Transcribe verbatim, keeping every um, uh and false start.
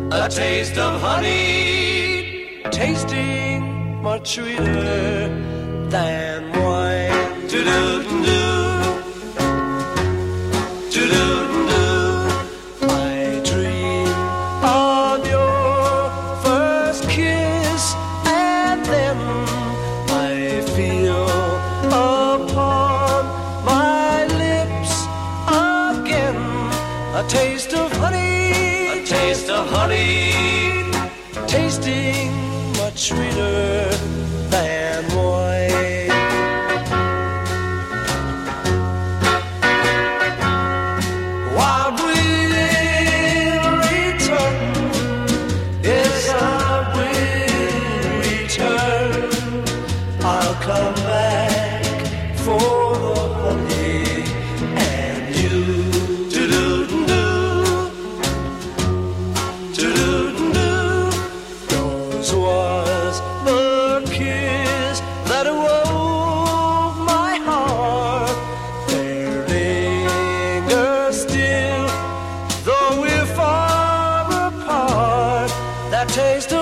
a taste of honey, tasting much sweeter than wine. Do-do-do-do, do-do-do. I dream of your first kiss, and then I feel upon my lips again a taste of honey, a taste of honey, tasting much sweeter than wine. While we'll return, yes, I will return. I'll come back for the honey and you. Do-do-do, do-do-do. Yours was the kiss that awoke my heart. There lingers still, though we're far apart, that taste of